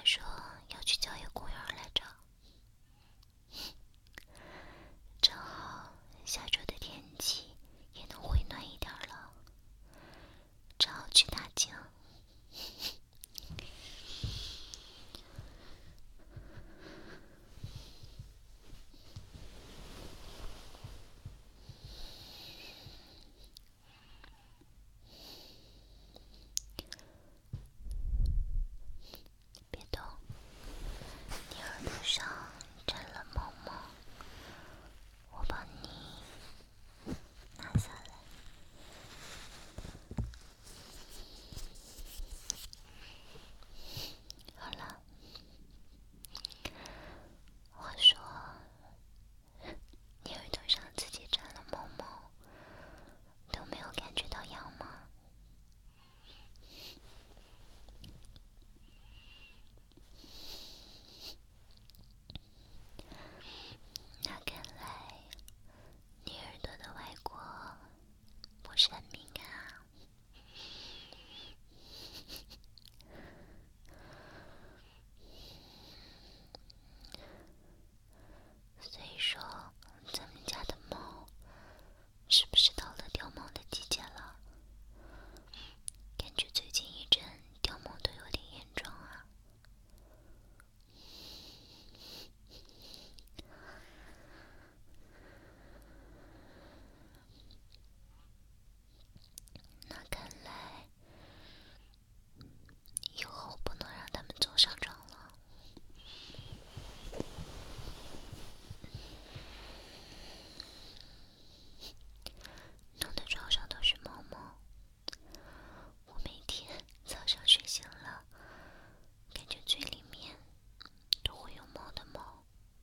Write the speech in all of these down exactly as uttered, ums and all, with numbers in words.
说要去郊野公园来着，正好下周的天气也能回暖一点了，正好去大景。别动，你耳朵上沾了毛毛，我帮你拿下来。好了，我说你耳朵上自己沾了毛毛，都没有感觉到痒吗？那看来你耳朵的外国不是很敏感啊。所以说咱们家的猫是不是到了掉毛的季节了？感觉最近一阵掉毛都有点严重啊。那看来以后不能让他们走上床了。弄得床上都是毛毛，我每天早上睡醒了，感觉嘴里面都会有猫的毛。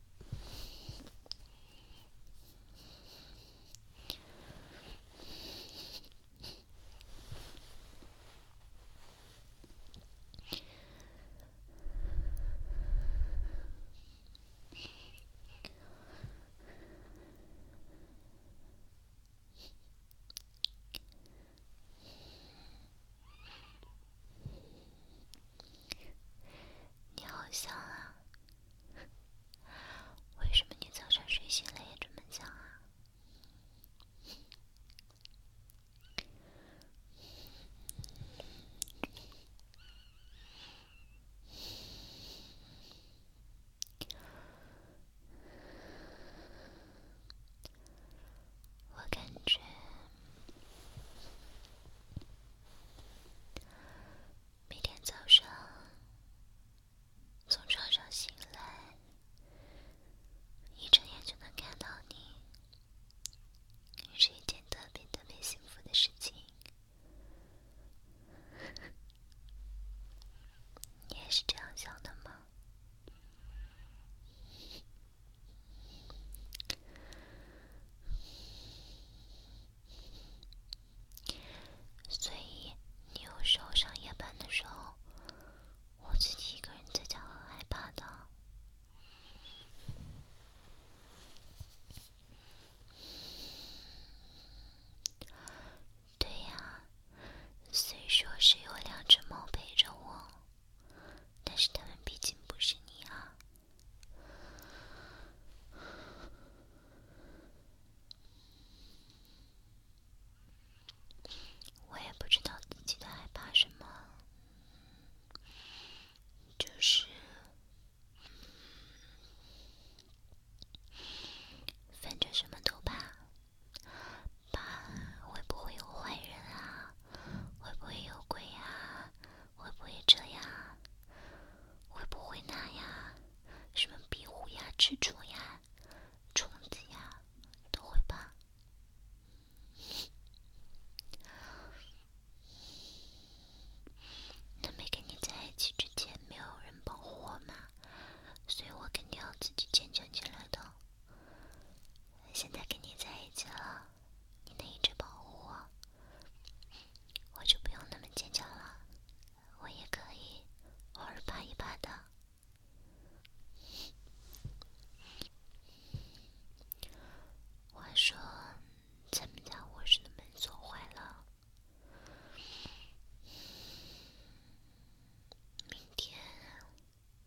你好像啊，为什么你早上睡醒了也这么想啊？我感觉每天早上从床上醒来，一睁眼就能看到你，是一件特别特别幸福的事情。你也是这样想的吗？所以你有时候上夜班的时候，我自己一个人在家很害怕的。对呀，虽说是有两只猫陪着我，但是它们毕竟不是你啊。我也不知道自己在害怕什么，就是反正什么都怕，怕会不会有坏人啊，会不会有鬼啊，会不会这样，会不会那呀，什么壁虎呀、蜘蛛呀、虫子呀，都会怕。那没跟你在一起之前，没有人保护我嘛，所以我肯定要自己坚强起来的。现在跟你在一起了，你能一直保护我，我就不用那么坚强了，我也可以偶尔怕一怕的。话说，咱们家卧室的门锁坏了，明天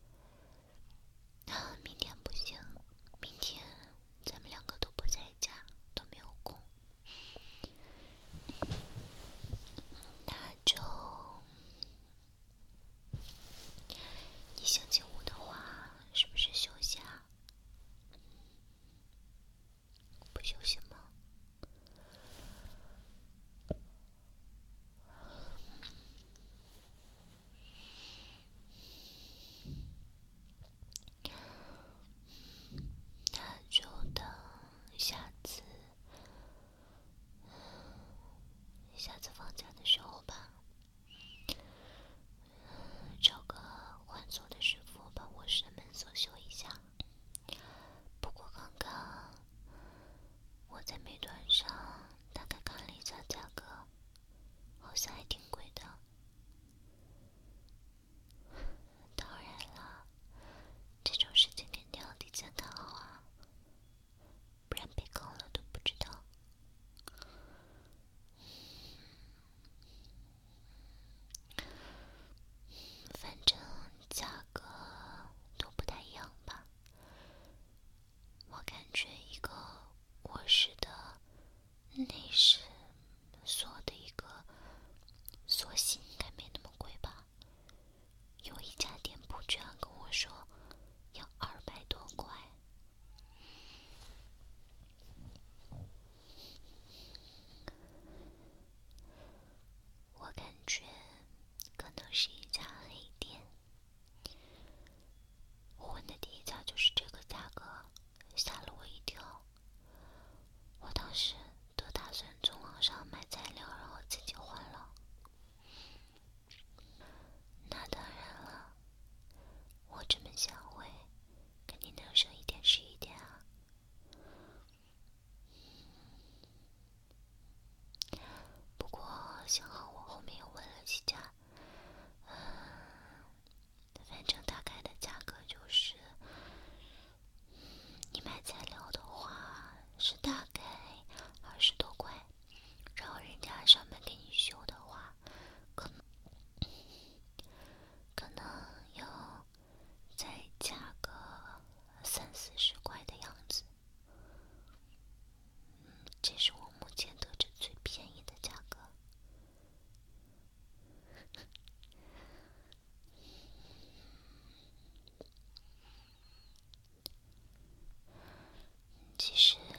其实